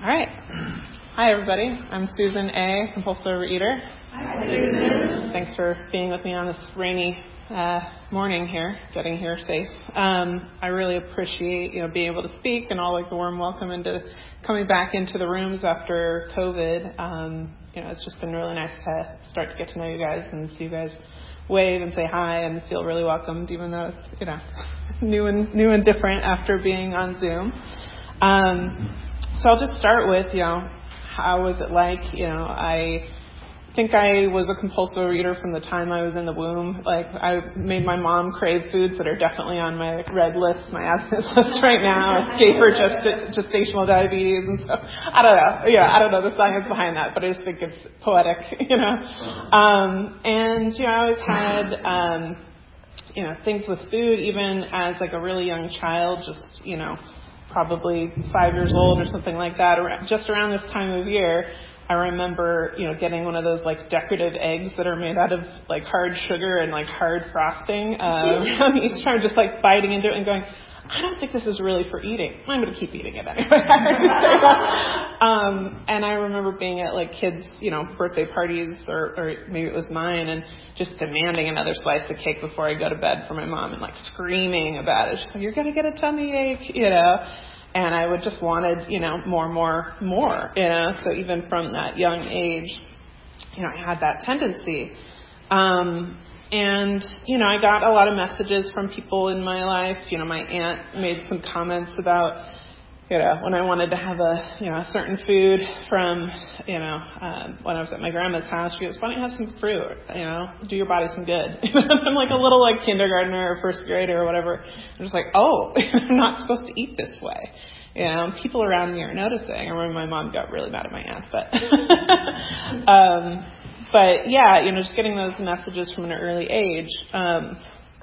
All right. Hi, everybody. I'm Susan A., compulsive overeater. Hi, Susan. Thanks for being with me on this rainy morning here, getting here safe. I really appreciate, being able to speak and all the warm welcome into coming back into the rooms after COVID. It's just been really nice to start to get to know you guys and see you guys wave and say hi and feel really welcomed, even though it's, new and different after being on Zoom. So I'll just start with, how was it like? I think I was a compulsive overeater from the time I was in the womb. I made my mom crave foods that are definitely on my red list, my abstinence list right now. Gave her gestational diabetes and stuff. I don't know. I don't know the science behind that, but I just think it's poetic, And, I always had, things with food, even as a really young child, just, probably 5 years old or something like that. Just around this time of year, I remember, getting one of those decorative eggs that are made out of hard sugar and hard frosting around Easter. I'm just biting into it and going, I don't think this is really for eating. I'm going to keep eating it anyway. And I remember being at kids, birthday parties or maybe it was mine, and just demanding another slice of cake before I go to bed for my mom and screaming about it. She's like, you're going to get a tummy ache, And I would just wanted, more. So even from that young age, I had that tendency. And, I got a lot of messages from people in my life. My aunt made some comments about, when I wanted to have a certain food from, when I was at my grandma's house, she goes, why don't you have some fruit? Do your body some good. I'm a little kindergartner or first grader or whatever. I'm just I'm not supposed to eat this way. People around me are noticing. I remember my mom got really mad at my aunt, but yeah, just getting those messages from an early age, and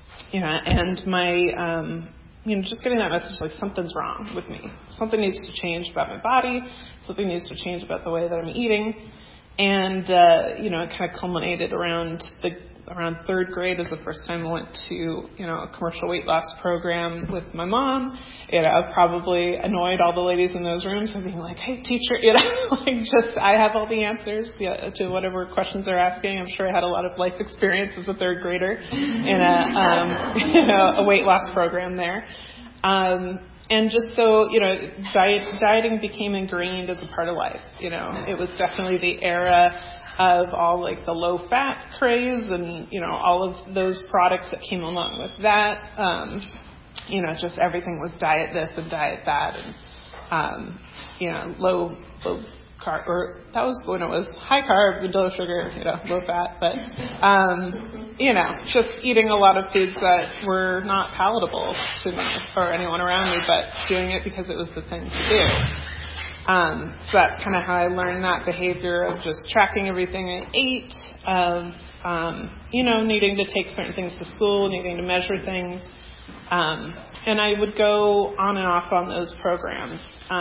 my, just getting that message something's wrong with me. Something needs to change about my body. Something needs to change about the way that I'm eating. And, it kind of culminated around third grade was the first time I went to, a commercial weight loss program with my mom. Probably annoyed all the ladies in those rooms and being like, hey, teacher, I have all the answers to whatever questions they're asking. I'm sure I had a lot of life experience as a third grader in a weight loss program there. And just so, dieting became ingrained as a part of life. It was definitely the era of all the low fat craze and, all of those products that came along with that. Just everything was diet this and diet that and, low carb, or that was when it was high carb and low sugar, low fat, but, just eating a lot of foods that were not palatable to me or anyone around me, but doing it because it was the thing to do. So that's kind of how I learned that behavior of just tracking everything I ate, of, needing to take certain things to school, needing to measure things. And I would go on and off on those programs.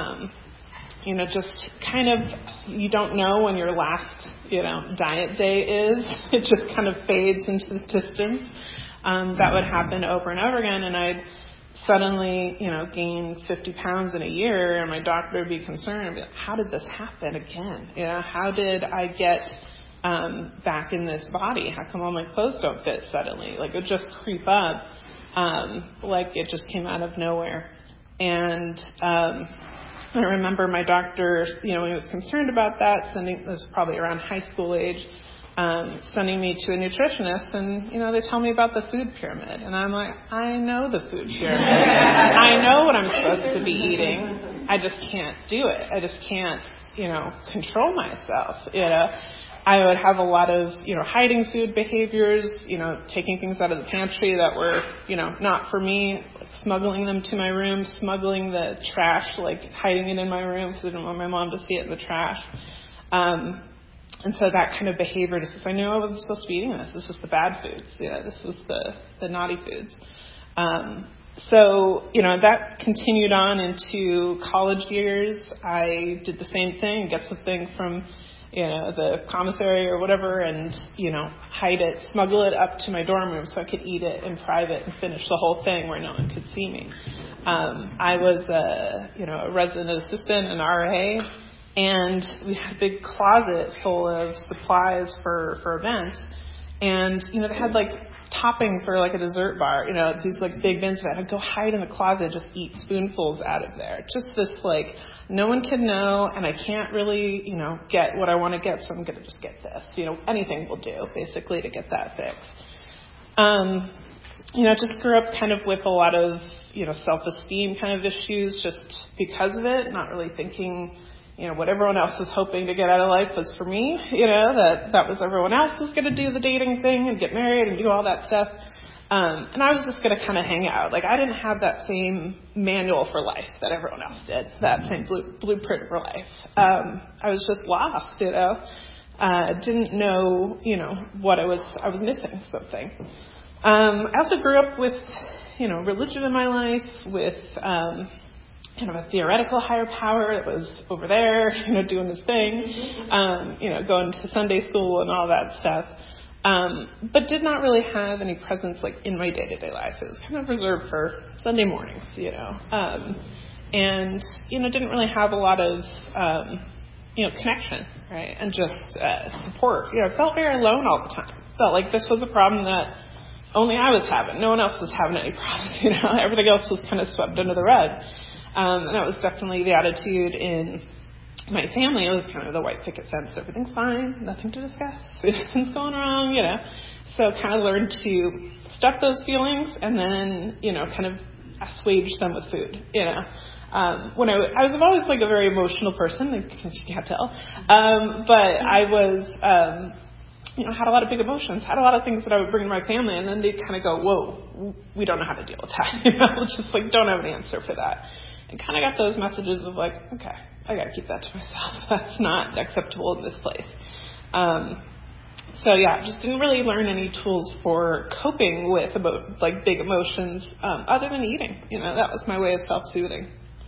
Just kind of, you don't know when your last, diet day is. It just kind of fades into the distance. That would happen over and over again. And I'd suddenly, gain 50 pounds in a year, and my doctor would be concerned and be like, how did this happen again? How did I get back in this body? How come all my clothes don't fit suddenly? It would just creep up, it just came out of nowhere. And I remember my doctor, when he was concerned about that, this was probably around high school age, sending me to a nutritionist, and, they tell me about the food pyramid. And I'm like, I know the food pyramid. I know what I'm supposed to be eating. I just can't do it. I just can't, control myself, I would have a lot of, hiding food behaviors, taking things out of the pantry that were, not for me, smuggling them to my room, smuggling the trash, hiding it in my room because I didn't want my mom to see it in the trash. And so that kind of behavior, just because I knew I wasn't supposed to be eating this. This was the bad foods. This was the naughty foods. So, that continued on into college years. I did the same thing, get something from, the commissary or whatever and, hide it, smuggle it up to my dorm room so I could eat it in private and finish the whole thing where no one could see me. I was a resident assistant, an RA, And we had a big closet full of supplies for events. And, they had like topping for like a dessert bar, these like big bins of it. I'd go hide in the closet, just eat spoonfuls out of there. Just this like, no one can know, and I can't really, get what I want to get, so I'm going to just get this. Anything will do, basically, to get that fix. Just grew up kind of with a lot of, self-esteem kind of issues just because of it, not really thinking, what everyone else was hoping to get out of life was for me, that was everyone else was going to do the dating thing and get married and do all that stuff. And I was just going to kind of hang out. Like, I didn't have that same manual for life that everyone else did, that same blueprint for life. I was just lost, didn't know, what I was missing something. I also grew up with, religion in my life, with, kind of a theoretical higher power that was over there, doing his thing, going to Sunday school and all that stuff. But did not really have any presence like in my day-to-day life. It was kind of reserved for Sunday mornings, and, didn't really have a lot of, connection, right? And just, support. I felt very alone all the time. Felt like this was a problem that only I was having. No one else was having any problems, Everything else was kind of swept under the rug. And that was definitely the attitude in my family. It was kind of the white picket fence. Everything's fine. Nothing to discuss. Nothing's going wrong, So kind of learned to stuff those feelings and then, kind of assuage them with food, When I was always like a very emotional person, if you can't tell. But I was, had a lot of big emotions, had a lot of things that I would bring to my family, and then they'd kind of go, whoa, we don't know how to deal with that. Just like, don't have an answer for that. And kind of got those messages of like, okay, I got to keep that to myself. That's not acceptable in this place. Just didn't really learn any tools for coping with big emotions, other than eating. That was my way of self-soothing.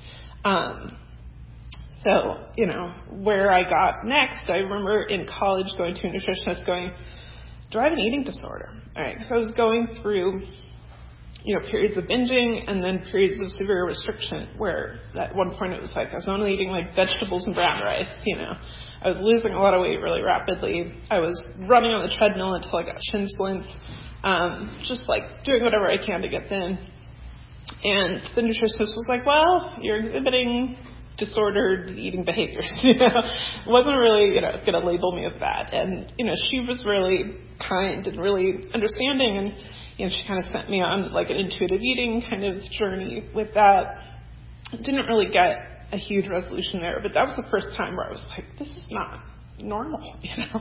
Where I got next, I remember in college going to a nutritionist going, do I have an eating disorder? All right. So I was going through, periods of binging and then periods of severe restriction where at one point it was like I was only eating like vegetables and brown rice, I was losing a lot of weight really rapidly. I was running on the treadmill until I got shin splints, just like doing whatever I can to get thin. And the nutritionist was like, well, you're exhibiting disordered eating behaviors, wasn't really, going to label me as that. And, she was really kind and really understanding. And, she kind of sent me on like an intuitive eating kind of journey with that. Didn't really get a huge resolution there, but that was the first time where I was like, this is not normal.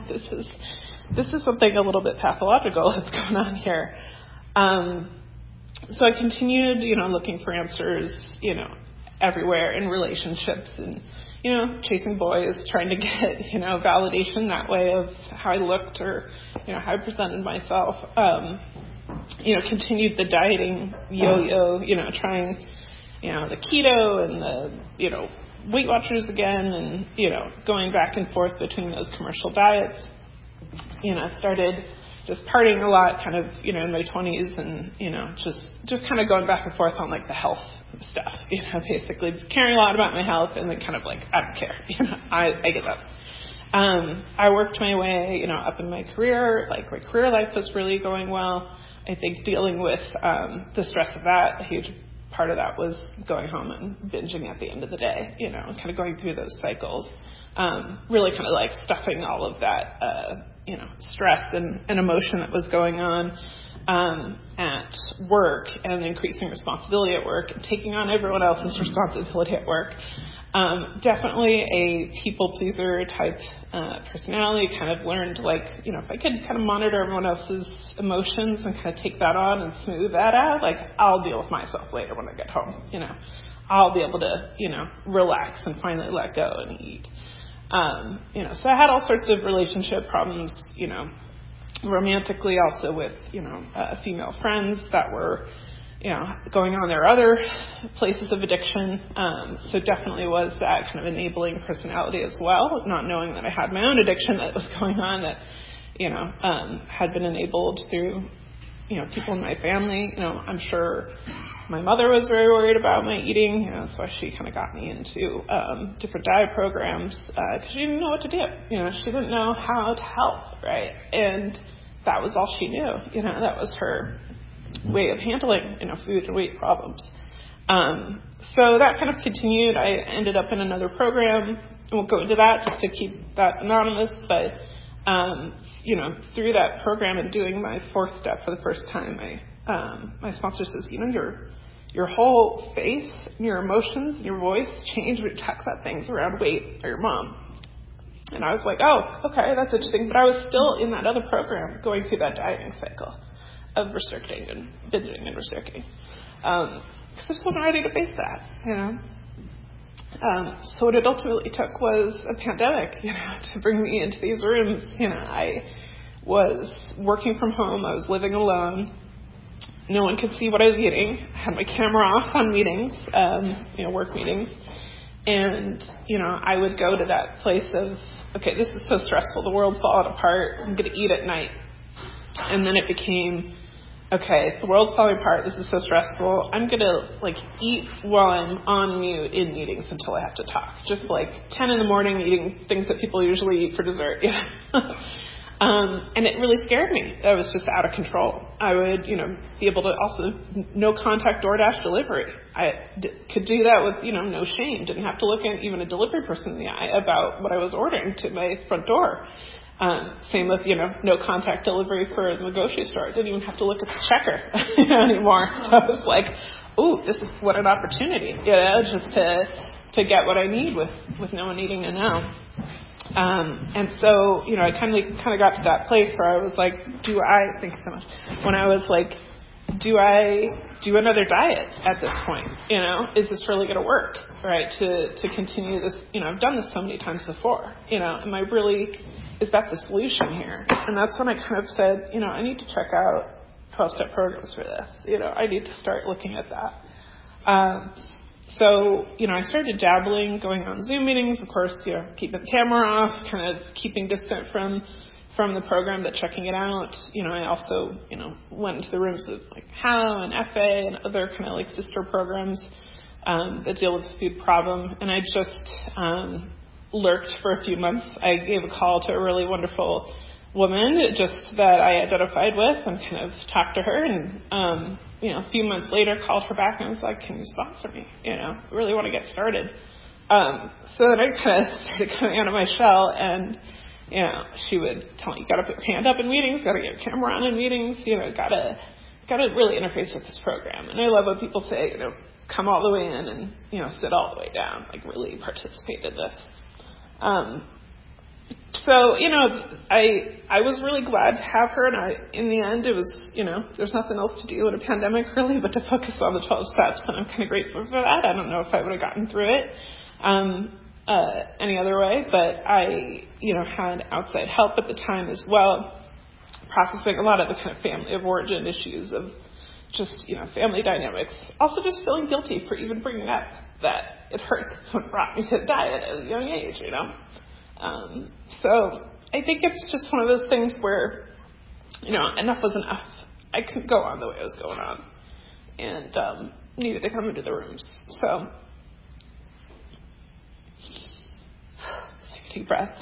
This is something a little bit pathological that's going on here. So I continued, looking for answers, everywhere in relationships and, chasing boys, trying to get, validation that way of how I looked or, how I presented myself. Continued the dieting yo-yo, trying, the keto and the, Weight Watchers again and, going back and forth between those commercial diets. Started just partying a lot kind of, in my 20s and, just kind of going back and forth on like the health stuff, basically caring a lot about my health and then kind of like, I don't care, I give up. I worked my way, up in my career, like my career life was really going well. I think dealing with, the stress of that, a huge part of that was going home and binging at the end of the day, and kind of going through those cycles. Really kind of like stuffing all of that, stress and emotion that was going on at work and increasing responsibility at work and taking on everyone else's responsibility at work. Definitely a people pleaser type personality. Kind of learned like, if I could kind of monitor everyone else's emotions and kind of take that on and smooth that out, like I'll deal with myself later when I get home. I'll be able to, relax and finally let go and eat. So I had all sorts of relationship problems, romantically also with, female friends that were, going on their other places of addiction. So definitely was that kind of enabling personality as well, not knowing that I had my own addiction that was going on that, had been enabled through, people in my family. I'm sure my mother was very worried about my eating. That's why she kind of got me into different diet programs because she didn't know what to do. She didn't know how to help, right? And that was all she knew. That was her way of handling, food and weight problems. So that kind of continued. I ended up in another program. I won't go into that just to keep that anonymous, but through that program and doing my fourth step for the first time, my sponsor says, your whole face, your emotions, and your voice change when you talk about things around weight or your mom. And I was like, oh, okay, that's interesting. But I was still in that other program going through that dieting cycle of restricting and binging and restricting. Because I just wasn't ready to face that, So what it ultimately took was a pandemic, to bring me into these rooms. I was working from home. I was living alone. No one could see what I was eating. I had my camera off on meetings, work meetings. And, I would go to that place of, okay, this is so stressful. The world's falling apart. I'm going to eat at night. And then it became, okay, the world's falling apart. This is so stressful. I'm going to eat while I'm on mute in meetings until I have to talk. Just 10 in the morning eating things that people usually eat for dessert. And it really scared me. I was just out of control. I would, be able to also no contact DoorDash delivery. I could do that with, no shame. Didn't have to look at even a delivery person in the eye about what I was ordering to my front door. Same with, no contact delivery for the grocery store. I didn't even have to look at the checker anymore. So I was like, ooh, this is what an opportunity, just to get what I need with no one needing to know. And so, I kind of got to that place where I was like, thank you so much. When I was like, do I do another diet at this point? Is this really going to work, right? To continue this, I've done this so many times before, is that the solution here? And that's when I kind of said, I need to check out 12-step programs for this. I need to start looking at that. So, I started dabbling, going on Zoom meetings, of course, keeping the camera off, kind of keeping distant from the program, but checking it out. I also, went into the rooms of HAL and FA and other kind of sister programs that deal with the food problem. And I just lurked for a few months. I gave a call to a really wonderful woman just that I identified with and kind of talked to her and, a few months later called her back and I was like, can you sponsor me? I really want to get started. So then I kind of started coming out of my shell and, she would tell me, you got to put your hand up in meetings, got to get your camera on in meetings, got to really interface with this program. And I love when people say, come all the way in and, sit all the way down, really participate in this. So, I was really glad to have her, and in the end, it was, there's nothing else to do in a pandemic, really, but to focus on the 12 steps, and I'm kind of grateful for that. I don't know if I would have gotten through it any other way, but I, had outside help at the time as well, processing a lot of the kind of family of origin issues of just, family dynamics. Also just feeling guilty for even bringing up that it hurts when it brought me to diet at a young age, So I think it's just one of those things where, enough was enough. I couldn't go on the way I was going on and needed to come into the rooms. So take a deep breath.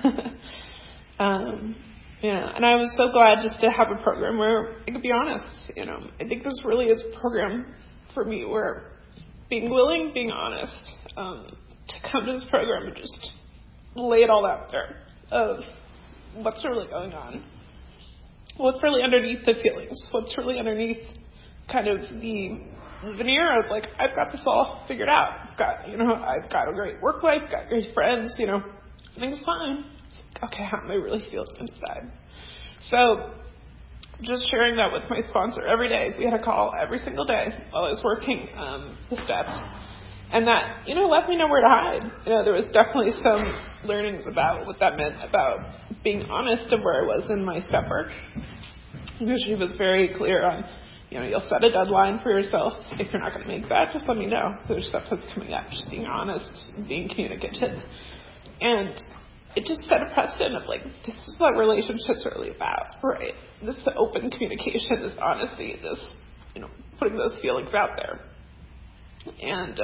And I was so glad just to have a program where I could be honest. I think this really is a program for me where being willing, being honest, to come to this program and just lay it all out there of what's really going on, what's really underneath the feelings, what's really underneath kind of the veneer of I've got this all figured out. I've got a great work life, got great friends, everything's fine. Okay, how am I really feeling inside? So just sharing that with my sponsor every day. We had a call every single day while I was working the steps. And that, let me know where to hide. There was definitely some learnings about what that meant about being honest of where I was in my step work. She was very clear on, you'll set a deadline for yourself. If you're not going to make that, just let me know. There's stuff that's coming up. Just being honest, being communicative. And it just set a precedent of like, this is what relationships are really about, right? This open communication, this honesty, this, putting those feelings out there. And,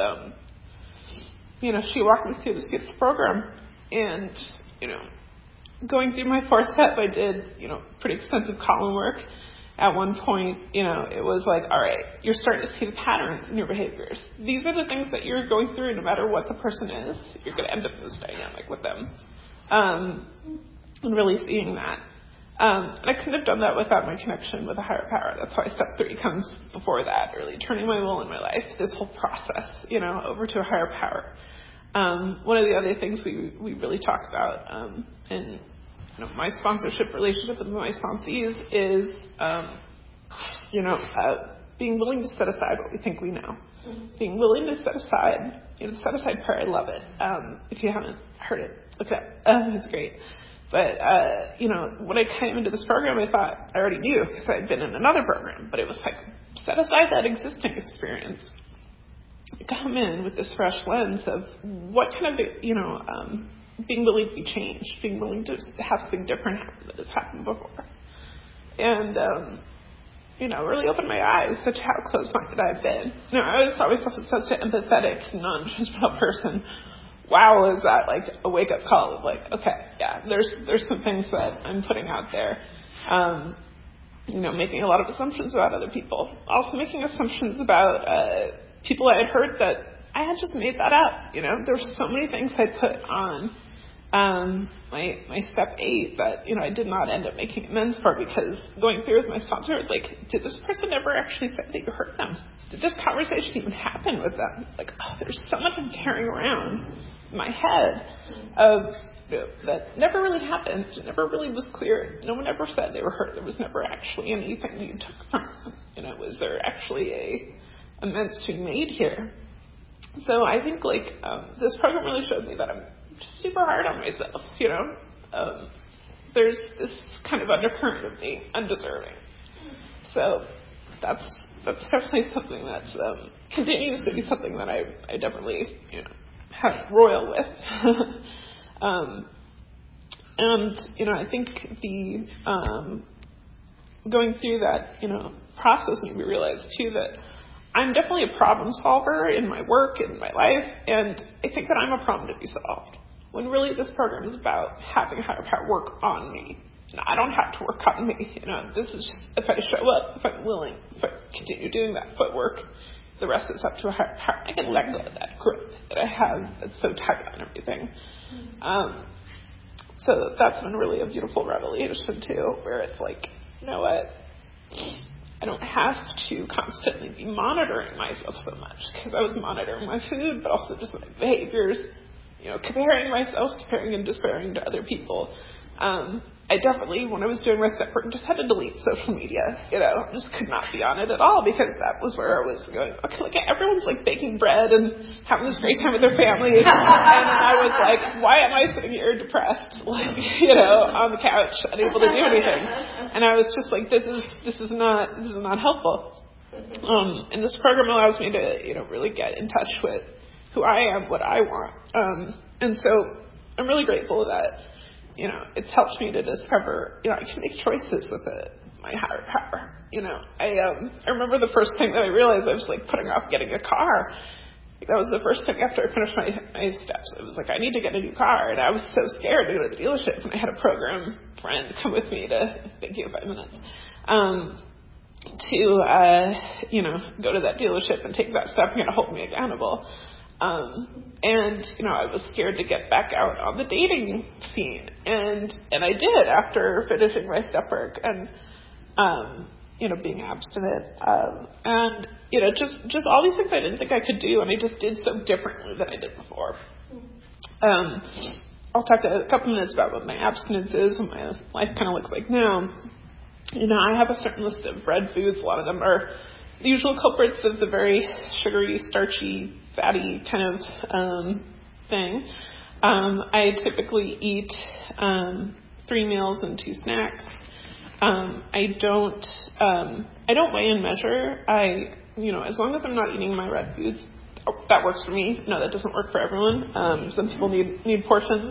she walked me through this beautiful program, and, going through my 4 step, I did, pretty extensive column work. At one point, it was like, all right, you're starting to see the patterns in your behaviors. These are the things that you're going through no matter what the person is. You're going to end up in this dynamic with them. And really seeing that. And I couldn't have done that without my connection with a higher power. That's why step 3 comes before that, really turning my will in my life, this whole process, over to a higher power. One of the other things we really talk about in my sponsorship relationship with my sponsees is, being willing to set aside what we think we know. Being willing to set aside, set aside prayer. I love it. If you haven't heard it, look it up. It's great. But, when I came into this program, I thought I already knew because I'd been in another program, but it was like, set aside that existing experience. Come in with this fresh lens of what kind of, being willing to be changed, being willing to have something different happen that has happened before. And, really opened my eyes to how close-minded I've been. I always thought myself as such an empathetic, non-judgmental person. Wow, is that like a wake-up call of like, okay, yeah, there's some things that I'm putting out there. Making a lot of assumptions about other people. Also making assumptions about people I had heard that I had just made that up. There were so many things I put on my step 8 that, I did not end up making amends for, because going through with my sponsor, I was like, did this person ever actually say that you hurt them? Did this conversation even happen with them? It's like, there's so much I'm carrying around in my head of that never really happened. It never really was clear. No one ever said they were hurt. There was never actually anything you took from them. Was there actually a amends to be made here? So I think this program really showed me that I'm just super hard on myself, There's this kind of undercurrent of me undeserving. So that's definitely something that continues to be something that I definitely, have royal with. And, I think the going through that, process made me realize, too, that I'm definitely a problem solver in my work, in my life, and I think that I'm a problem to be solved. When really this program is about having higher power work on me. I don't have to work on me. This is just, if I show up, if I'm willing, if I continue doing that footwork, the rest is up to a higher power. I can let go of that grip that I have that's so tight on everything. So that's been really a beautiful revelation, too, where it's like, you know what? I don't have to constantly be monitoring myself so much, because I was monitoring my food, but also just my behaviors, comparing myself, comparing and despairing to other people. I definitely, when I was doing my step work, just had to delete social media, just could not be on it at all, because that was where I was going, okay, look, everyone's like baking bread and having this great time with their family. And I was like, why am I sitting here depressed, on the couch, unable to do anything? And I was just like, this is not helpful. And this program allows me to, really get in touch with who I am, what I want. And so I'm really grateful that, it's helped me to discover, I can make choices with my higher power. I remember the first thing that I realized I was like putting off getting a car. That was the first thing after I finished my steps. I was like, I need to get a new car. And I was so scared to go to the dealership. And I had a program friend come with me to, thank you, 5 minutes, to go to that dealership and take that step and hold me accountable. And, I was scared to get back out on the dating scene. And I did after finishing my step work and, being abstinent. And, just all these things I didn't think I could do. And I just did so differently than I did before. I'll talk a couple minutes about what my abstinence is, what my life kind of looks like now. I have a certain list of red foods. A lot of them are the usual culprits of the very sugary, starchy, fatty kind of thing. I typically eat 3 meals and 2 snacks. I don't weigh and measure. As long as I'm not eating my red foods, that works for me. No, that doesn't work for everyone. Some people need portions.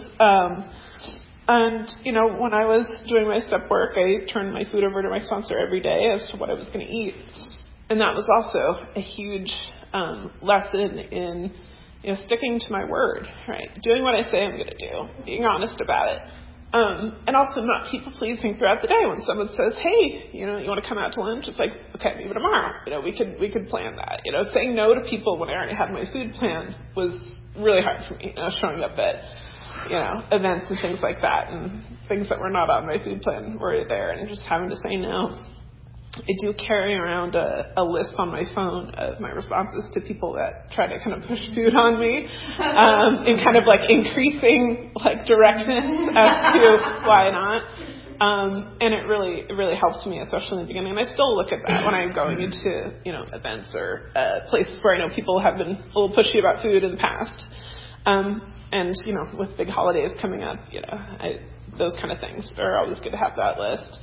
And, when I was doing my step work, I turned my food over to my sponsor every day as to what I was going to eat. And that was also a huge lesson in, sticking to my word, right? Doing what I say I'm going to do, being honest about it. And also not people pleasing throughout the day. When someone says, hey, you want to come out to lunch? It's like, okay, maybe tomorrow. We could plan that. Saying no to people when I already had my food planned was really hard for me. Showing up at, events and things like that, and things that were not on my food plan were there, and just having to say no. I do carry around a list on my phone of my responses to people that try to kind of push food on me, in kind of like increasing like directness as to why not. And it really helps me, especially in the beginning. And I still look at that when I'm going into, events or places where I know people have been a little pushy about food in the past. And, with big holidays coming up, those kind of things are always good to have that list.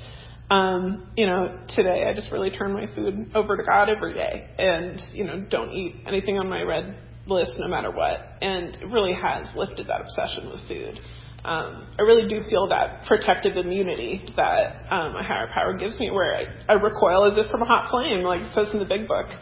Today I just really turn my food over to God every day and, don't eat anything on my red list no matter what. And it really has lifted that obsession with food. I really do feel that protective immunity that a higher power gives me, where I recoil as if from a hot flame, like it says in the big book.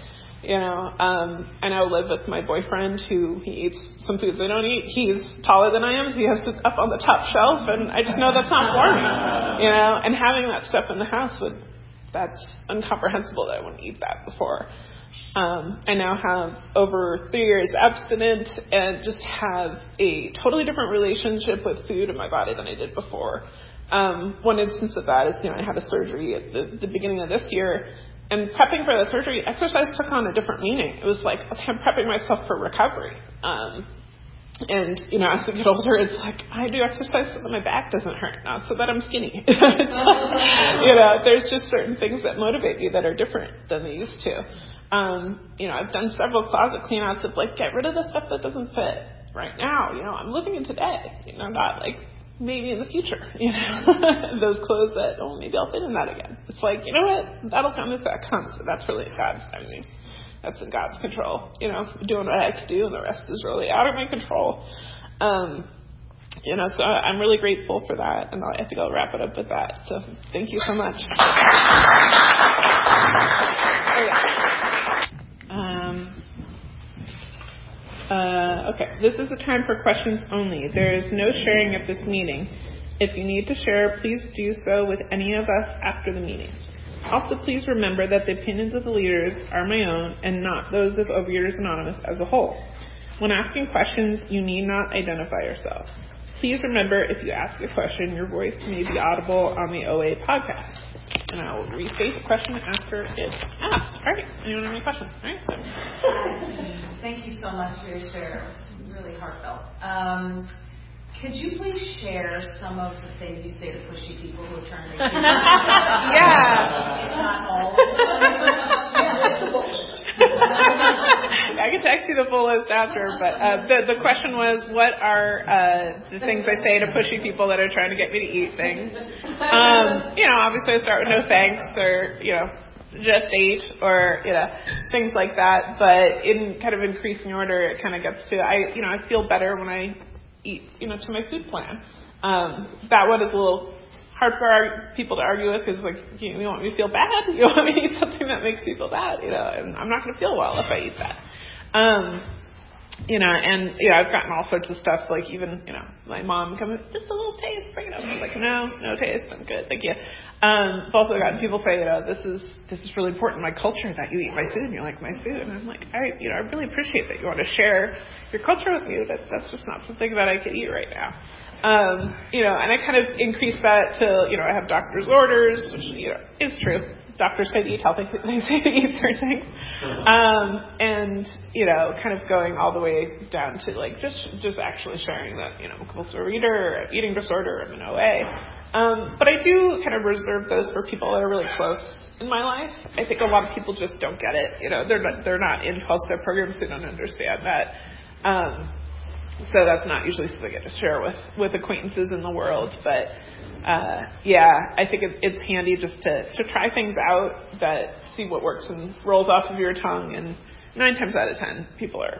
I now live with my boyfriend who he eats some foods I don't eat. He's taller than I am, so he has to up on the top shelf, and I just know that's not for me, and having that stuff in the house that's incomprehensible that I wouldn't eat that before. I now have over 3 years abstinent and just have a totally different relationship with food in my body than I did before. One instance of that is, I had a surgery at the beginning of this year. And prepping for the surgery, exercise took on a different meaning. It was like, okay, I'm prepping myself for recovery. And, as I get older, it's like, I do exercise so that my back doesn't hurt, not so that I'm skinny. There's just certain things that motivate you that are different than they used to. I've done several closet cleanouts of like, get rid of the stuff that doesn't fit right now. I'm living in today, not like, maybe in the future, those clothes that, maybe I'll fit in that again. It's like, what? That'll come if that comes. So that's really God's timing. That's in God's control. Doing what I have to do, and the rest is really out of my control. So I'm really grateful for that, and I think I'll wrap it up with that. So thank you so much. Okay, this is the time for questions only. There is no sharing at this meeting. If you need to share, please do so with any of us after the meeting. Also, please remember that the opinions of the leaders are my own and not those of Overeaters Anonymous as a whole. When asking questions, you need not identify yourself. Please remember, if you ask a question, your voice may be audible on the OA podcast. And I will restate the question after it's asked. All right. Anyone have any questions? All right. So. Thank you so much for your share. It was really heartfelt. Could you please share some of the things you say to pushy people who are trying to make you Yeah. It's not all. I can text you the full list after, but the question was, what are the things I say to pushy people that are trying to get me to eat things? Obviously I start with no thanks, or, just ate, or, things like that. But in kind of increasing order, it kind of gets to, I feel better when I eat, to my food plan. That one is a little hard for people to argue with, because, like, you want me to feel bad? You want me to eat something that makes you feel bad, and I'm not going to feel well if I eat that. I've gotten all sorts of stuff, like even, my mom coming, just a little taste, bring it up. I was like, no taste, I'm good, thank you. I've also gotten people say, this is really important in my culture that you eat my food and you like my food. And I'm like, I really appreciate that you want to share your culture with me. That's just not something that I could eat right now. And I kind of increased that to, I have doctor's orders, which, is true. Doctors say to eat healthy, they say to eat certain things. And, kind of going all the way down to like, just actually sharing that, I'm a compulsive reader, eating disorder, I'm an OA. But I do kind of reserve those for people that are really close in my life. I think a lot of people just don't get it. They're not in 12-step programs, they don't understand that. So that's not usually something I get to share with acquaintances in the world. But, I think it's handy just to try things out, that see what works and rolls off of your tongue. And 9 times out of 10, people are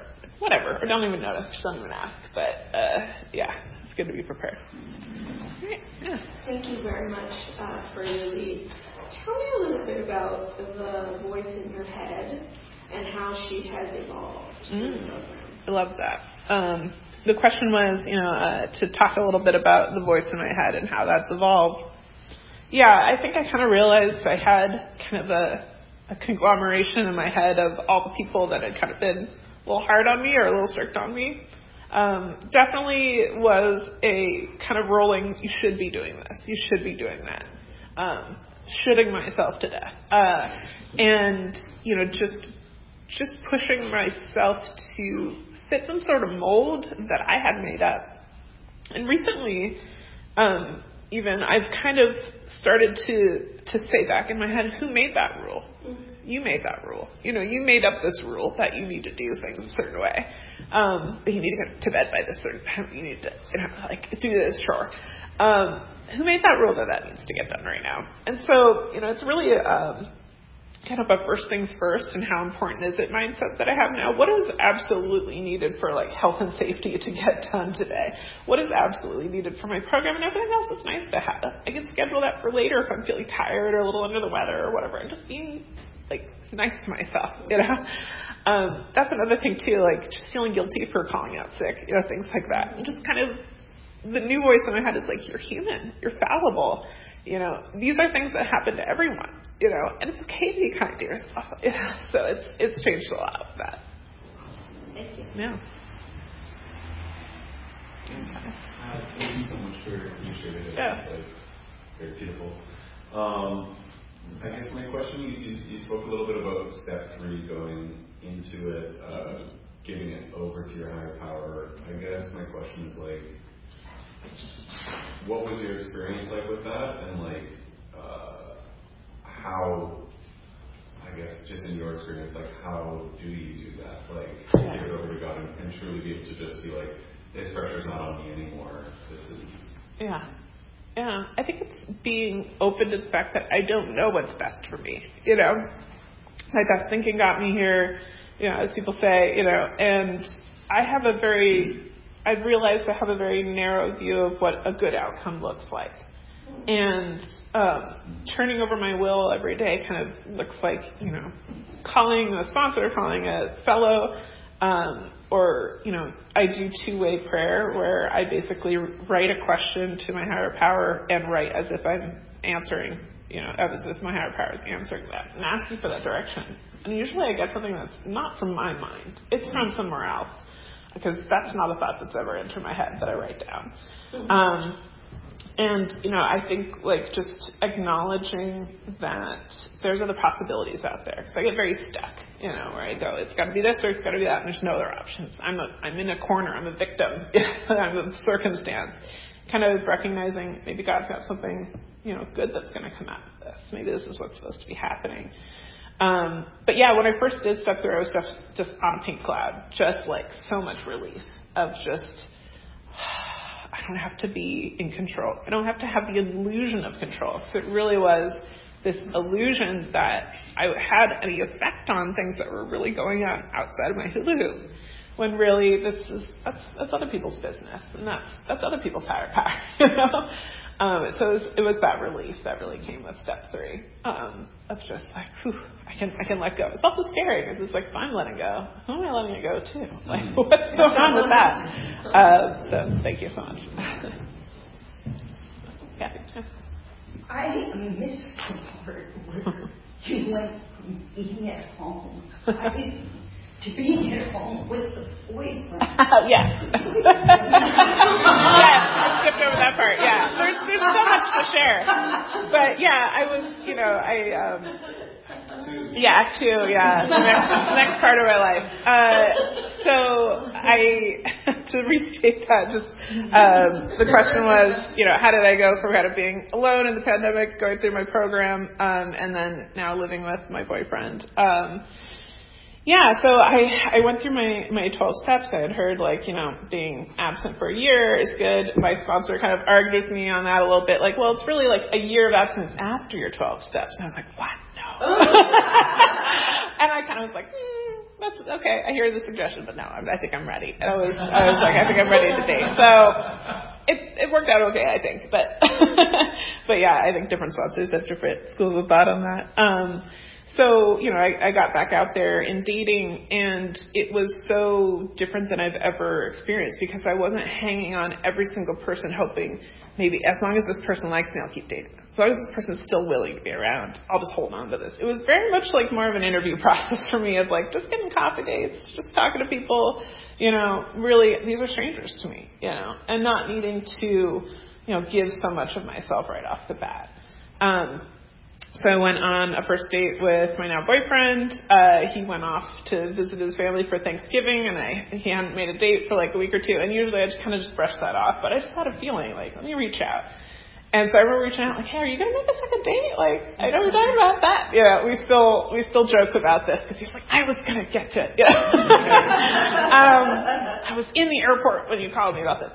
whatever, or don't even notice, just don't even ask. But it's good to be prepared. Right. Yeah. Thank you very much for your lead. Tell me a little bit about the voice in your head and how she has evolved in the program. I love that. The question was, to talk a little bit about the voice in my head and how that's evolved. Yeah, I think I kind of realized I had kind of a conglomeration in my head of all the people that had kind of been a little hard on me or a little strict on me. Definitely was a kind of rolling, you should be doing this, you should be doing that. Shooting myself to death. And, just pushing myself to fit some sort of mold that I had made up. And recently, even I've kind of started to say back in my head, who made that rule? You made that rule. You made up this rule that you need to do things a certain way. You need to go to bed by this certain time. You need to, do this chore. Who made that rule that needs to get done right now? And so, it's really kind of a first things first and how important is it mindset that I have now. What is absolutely needed for health and safety to get done today? What is absolutely needed for my program? And everything else is nice to have. I can schedule that for later if I'm feeling tired or a little under the weather or whatever. And just being nice to myself, That's another thing too, just feeling guilty for calling out sick, things like that. And just kind of the new voice in my head is you're human, you're fallible. These are things that happen to everyone, and it's okay to be kind to yourself. So it's changed a lot with that. Thank you. Yeah. Thank you so much for sharing it. Yeah. It's very beautiful. I guess my question, you spoke a little bit about step 3, going into it, giving it over to your higher power. I guess my question is what was your experience like with that, and how, I guess, just in your experience, how do you do that? Give it over to God and truly be able to just be this pressure's not on me anymore. This is... Yeah. Yeah. I think it's being open to the fact that I don't know what's best for me, My best thinking got me here, as people say, and I've realized I have a very narrow view of what a good outcome looks like. And turning over my will every day kind of looks like, calling a sponsor, calling a fellow, or, I do 2-way prayer where I basically write a question to my higher power and write as if I'm answering, as if my higher power is answering that and asking for that direction. And usually I get something that's not from my mind. It's from somewhere else, because that's not a thought that's ever entered my head that I write down. And, I think just acknowledging that there's other possibilities out there. Because I get very stuck, where I go, it's got to be this or it's got to be that, and there's no other options. I'm in a corner. I'm a victim. I'm a circumstance. Kind of recognizing maybe God's got something, good that's going to come out of this. Maybe this is what's supposed to be happening. But yeah, when I first did step through, I was just on a pink cloud, just so much relief of just, I don't have to be in control. I don't have to have the illusion of control. So it really was this illusion that I had any effect on things that were really going on outside of my hula hoop, when really that's other people's business, and that's other people's higher power, So it was that relief that really came with step 3. Of just whew, I can let go. It's also scary because it's if I'm letting go, who am I letting it go to? What's going on with that? So thank you so much. Kathy, too. I miss the part where you went from being at home to being at home with the boyfriend. Yes. Yes, I skipped over that part. Yeah, there's so much to share. But yeah, I was, Act 2, yeah, the next part of my life. So to restate that, just the question was, how did I go from kind of being alone in the pandemic, going through my program, and then now living with my boyfriend. So I went through my 12 steps. I had heard being absent for a year is good. My sponsor kind of argued with me on that a little bit. Well, it's really a year of absence after your 12 steps. And I was like, what? No. And I kind of was that's okay. I hear the suggestion, but no, I think I'm ready. I was like, I think I'm ready to date. So it worked out okay, I think. But but yeah, I think different sponsors have different schools of thought on that. So, I got back out there in dating, and it was so different than I've ever experienced, because I wasn't hanging on every single person hoping maybe as long as this person likes me, I'll keep dating. As long as this person's still willing to be around, I'll just hold on to this. It was very much like more of an interview process for me of like just getting coffee dates, just talking to people, really these are strangers to me, and not needing to, give so much of myself right off the bat. So I went on a first date with my now boyfriend. He went off to visit his family for Thanksgiving, and he hadn't made a date for like a week or two. And usually I just kind of just brush that off, but I just had a feeling like, let me reach out. And so I remember reaching out like, hey, are you going to make a second date? Like, I know we're talking about that. We still joke about this, because he's like, I was going to get to it. I was in the airport when you called me about this.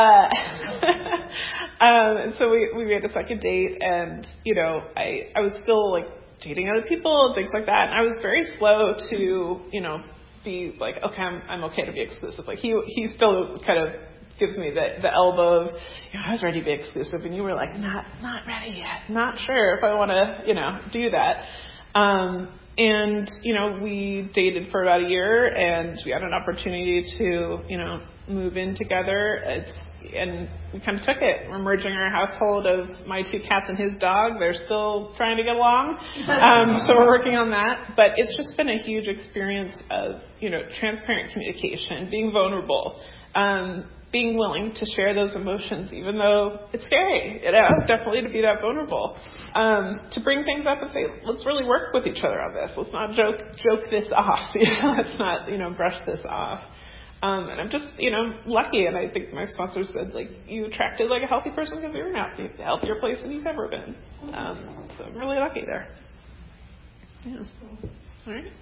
And so we made a second date, and, I was still like dating other people and things like that. And I was very slow to, be like, okay, I'm okay to be exclusive. Like he still kind of gives me the elbow of, I was ready to be exclusive, and you were like, not ready yet. Not sure if I want to, do that. And, we dated for about a year, and we had an opportunity to, move in together. And we kind of took it. We're merging our household of my 2 cats and his dog. They're still trying to get along. So we're working on that. But it's just been a huge experience of, transparent communication, being vulnerable, being willing to share those emotions, even though it's scary, definitely to be that vulnerable, to bring things up and say, let's really work with each other on this. Let's not joke this off. Let's not, brush this off. And I'm just, lucky. And I think my sponsor said, like, you attracted like a healthy person because you're in a healthier place than you've ever been. So I'm really lucky there. Yeah. All right.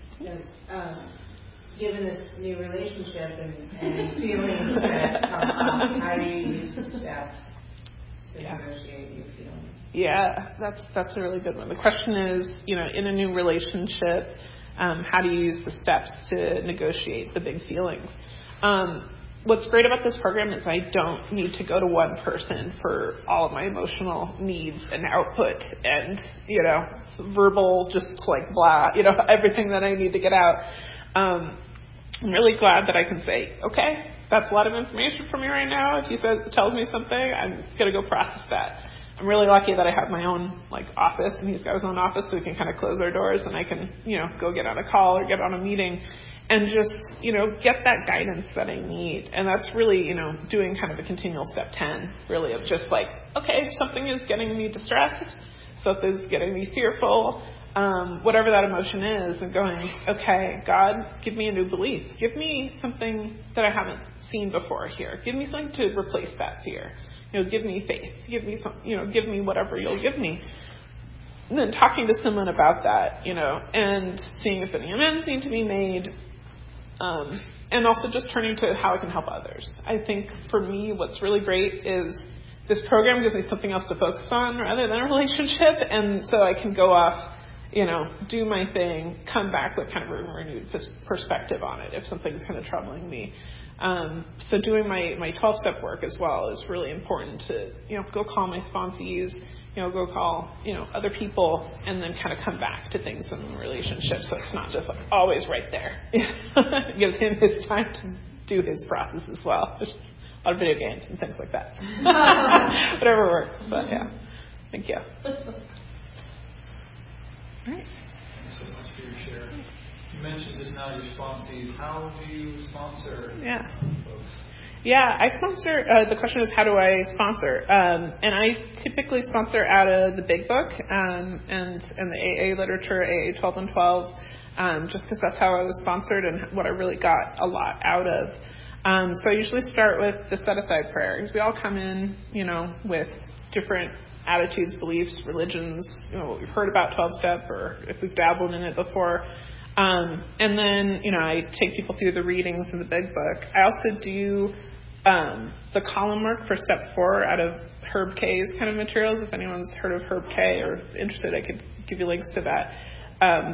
Given this new relationship and feelings that come up, how do you use the steps to negotiate your feelings? Yeah, that's a really good one. The question is, in a new relationship, how do you use the steps to negotiate the big feelings? What's great about this program is I don't need to go to one person for all of my emotional needs and output and, verbal, just like blah, everything that I need to get out. I'm really glad that I can say, okay, that's a lot of information for me right now. If he tells me something, I'm going to go process that. I'm really lucky that I have my own office, and he's got his own office, so we can kind of close our doors, and I can, go get on a call or get on a meeting and just, get that guidance that I need. And that's really, doing kind of a continual step 10, really, of just like, okay, something is getting me distressed, something's getting me fearful, whatever that emotion is, and going, okay, God, give me a new belief. Give me something that I haven't seen before here. Give me something to replace that fear. Give me faith. Give me some, give me whatever you'll give me. And then talking to someone about that, and seeing if any amends need to be made. And also just turning to how I can help others. I think for me, what's really great is this program gives me something else to focus on rather than a relationship. And so I can go off, do my thing, come back with kind of a renewed perspective on it if something's kind of troubling me. So doing my 12-step work as well is really important to, go call my sponsees, go call, other people, and then kind of come back to things in the relationship. So it's not just like always right there. It gives him his time to do his process as well. There's a lot of video games and things like that. Whatever works. But yeah, thank you. All right. Thanks so much for your share. You mentioned just now your sponsees. How do you sponsor folks? Yeah, I sponsor, the question is how do I sponsor? And I typically sponsor out of the Big Book and the AA literature, AA 12 and 12, just because that's how I was sponsored and what I really got a lot out of. So I usually start with the set-aside prayer, because we all come in, with different attitudes, beliefs, religions, what we've heard about 12-step or if we've dabbled in it before. And then, I take people through the readings in the Big Book. I also do the column work for step 4 out of Herb K's kind of materials. If anyone's heard of Herb K or is interested, I could give you links to that.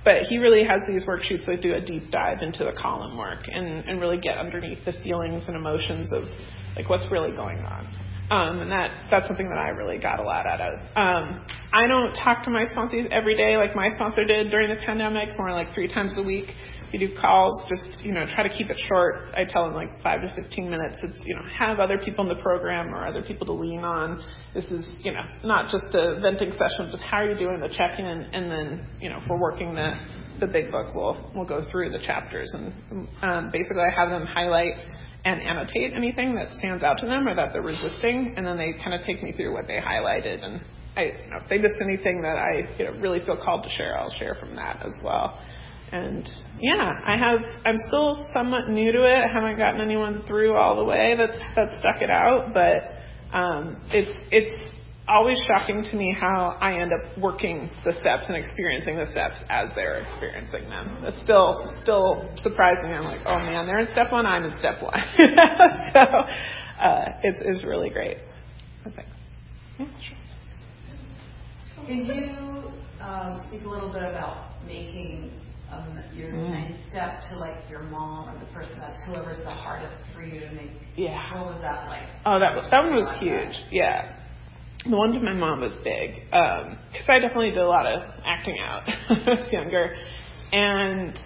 But he really has these worksheets that do a deep dive into the column work and really get underneath the feelings and emotions of like what's really going on. And that's something that I really got a lot out of. I don't talk to my sponsees every day like my sponsor did during the pandemic, more like 3 times a week. We do calls, just, try to keep it short. I tell them like 5 to 15 minutes. It's, have other people in the program or other people to lean on. This is, not just a venting session, just how are you doing the check-in? And then, if we're working the big book, we'll go through the chapters. And basically I have them highlight and annotate anything that stands out to them or that they're resisting. And then they kind of take me through what they highlighted. And if they missed anything that I really feel called to share, I'll share from that as well. And I'm still somewhat new to it. I haven't gotten anyone through all the way that's stuck it out, but it's always shocking to me how I end up working the steps and experiencing the steps as they're experiencing them. It's still surprising. I'm like, oh man, they're in step 1, I'm in step 1. So it's really great. Thanks. Yeah, sure. Can you speak a little bit about making your ninth step to like your mom or the person that's whoever's the hardest for you to make? Yeah. What was that like? Oh, that one was huge. Yeah. The one to my mom was big. Because I definitely did a lot of acting out when I was younger. And,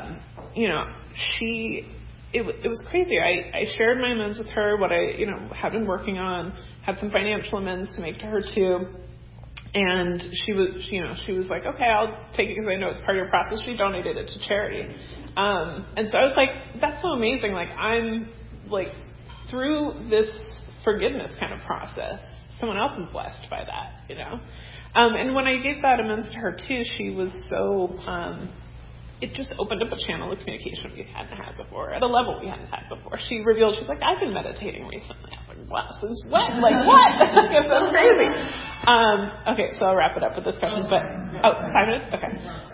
it was crazy. I shared my amends with her, what I, had been working on, had some financial amends to make to her too. And she was like, okay, I'll take it because I know it's part of your process. She donated it to charity. And so I was like, that's so amazing. Like, I'm like, through this forgiveness kind of process, someone else is blessed by that, And when I gave that amends to her too, she was so, it just opened up a channel of communication we hadn't had before, at a level we hadn't had before. She's like, I've been meditating recently. I was like, what? Since when? Like, what? That's crazy. Okay, so I'll wrap it up with this question. But, 5 minutes? Okay.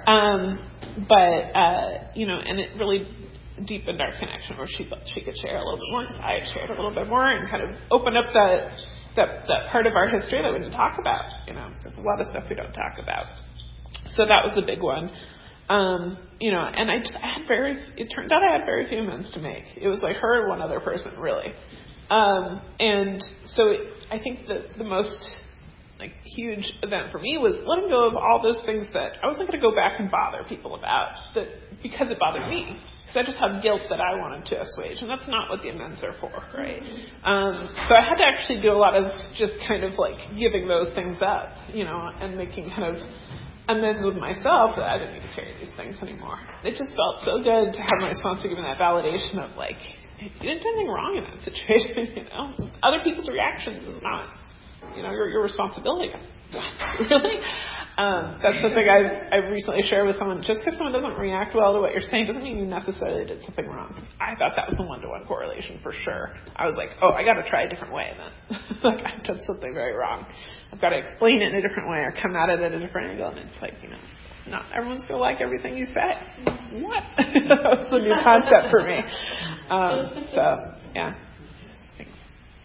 And it really deepened our connection where she felt she could share a little bit more because I had shared a little bit more and kind of opened up that part of our history that we didn't talk about. There's a lot of stuff we don't talk about. So that was the big one. And it turned out I had very few amends to make. It was like her and one other person, really. And so I think that the most huge event for me was letting go of all those things that I wasn't going to go back and bother people about because it bothered me. Because I just had guilt that I wanted to assuage, and that's not what the amends are for, right? So I had to actually do a lot of just kind of giving those things up, and making kind of amends with myself that I didn't need to carry these things anymore. It just felt so good to have my sponsor give me that validation of you didn't do anything wrong in that situation, Other people's reactions is not, your responsibility. Really? That's something I've recently shared with someone. Just because someone doesn't react well to what you're saying doesn't mean you necessarily did something wrong. I thought that was a 1-to-1 correlation for sure. I was like, oh, I got to try a different way then. I've done something very wrong. I've got to explain it in a different way or come at it at a different angle. And it's not everyone's going to like everything you say. What? That was a new concept for me. Yeah. Thanks.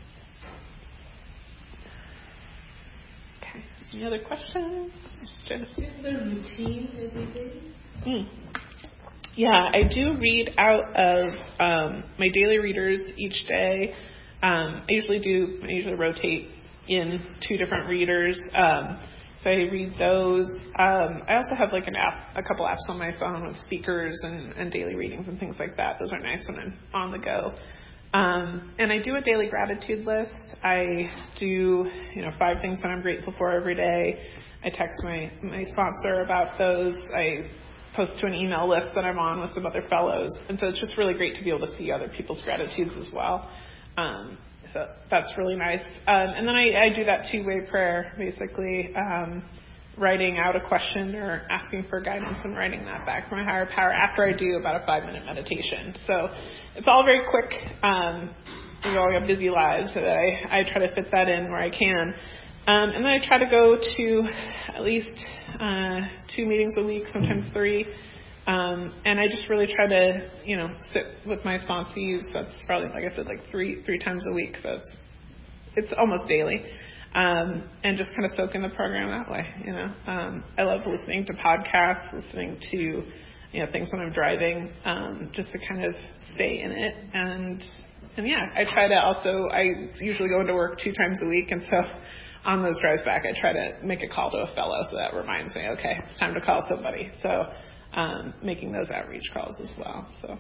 Okay. Any other questions? Is there a routine every day? Yeah, I do read out of my daily readers each day. I usually rotate in 2 different readers. So I read those. I also have a couple apps on my phone with speakers and daily readings and things like that. Those are nice when I'm on the go. And I do a daily gratitude list. I do, 5 things that I'm grateful for every day. I text my sponsor about those. I post to an email list that I'm on with some other fellows. And so it's just really great to be able to see other people's gratitudes as well. So that's really nice. And then I do that 2-way prayer, basically, writing out a question or asking for guidance and writing that back from my higher power after I do about a 5-minute meditation. So it's all very quick. We all have busy lives, so I try to fit that in where I can. And then I try to go to at least 2 meetings a week, sometimes 3. And I just really try to, sit with my sponsees. That's probably, like I said, 3 times a week. So it's almost daily. and just kind of soak in the program that way. I love listening to podcasts, listening to things when I'm driving, just to kind of stay in it. And I try to also, I usually go into work 2 times a week, and so on those drives back, I try to make a call to a fellow, so that reminds me, okay, it's time to call somebody. So making those outreach calls as well. So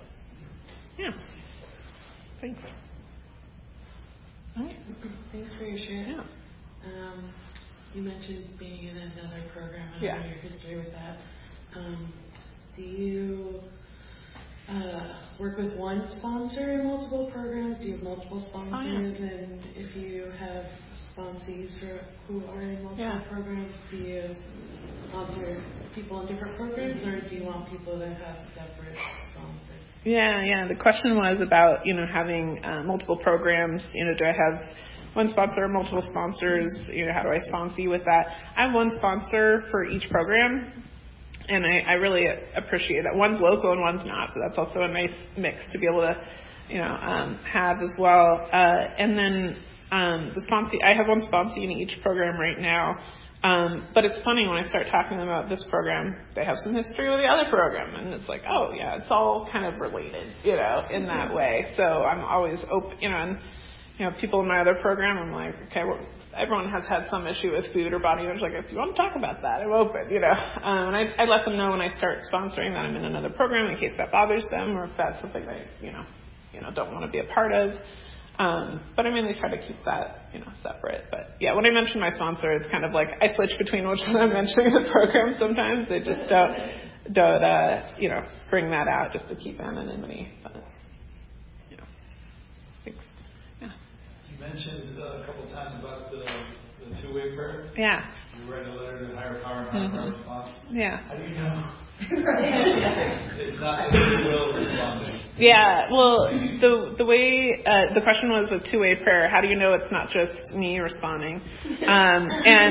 thanks. All right. Thanks for your share. Yeah. You mentioned being in another program and your history with that. Do you work with one sponsor in multiple programs? Do you have multiple sponsors? And if you have sponsees who are in multiple programs, do you sponsor people in different programs, or do you want people to have separate sponsors? Yeah. The question was about, having multiple programs. Do I have one sponsor or multiple sponsors? How do I sponsor you with that? I have one sponsor for each program. And I really appreciate that. One's local and one's not, so that's also a nice mix to be able to, have as well. And then the sponsee, I have one sponsee in each program right now. But it's funny when I start talking about this program, they have some history with the other program, and it's like, oh yeah, it's all kind of related, in that way. So I'm always open, and people in my other program, I'm like, okay, well, everyone has had some issue with food or body image. Like, if you want to talk about that, I'm open, And I let them know when I start sponsoring that I'm in another program in case that bothers them, or if that's something they, don't want to be a part of. But I mainly try to keep that, separate. But yeah, when I mention my sponsor, it's kind of like I switch between which one I'm mentioning in the program sometimes. They just don't bring that out just to keep anonymity. But, You mentioned a couple of times about the two-way prayer. Yeah. You write a letter to higher power and higher power response. Yeah. How do you know? It's not just your will responding. Yeah. Well, the way the question was with two-way prayer, how do you know it's not just me responding? Well,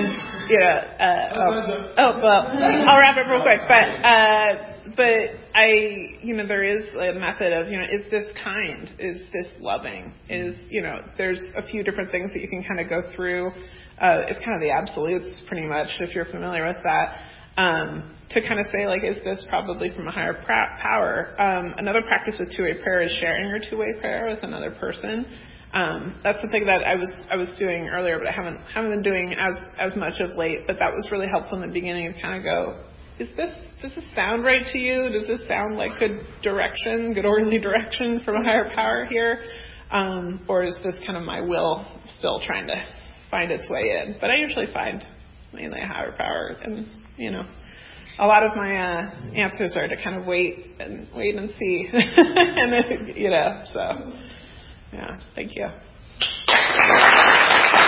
I'll wrap up real quick. But there is a method of, is this kind? Is this loving? There's a few different things that you can kind of go through. It's kind of the absolutes, pretty much, if you're familiar with that, to kind of say, like, is this probably from a higher power? Another practice with two-way prayer is sharing your two-way prayer with another person. That's something that I was doing earlier, but I haven't been doing as much of late. But that was really helpful in the beginning to kind of go, does this sound right to you? Does this sound like good orderly direction from a higher power here? Or is this kind of my will still trying to find its way in? But I usually find mainly a higher power. And, a lot of my answers are to kind of wait and see. And, so, yeah, thank you.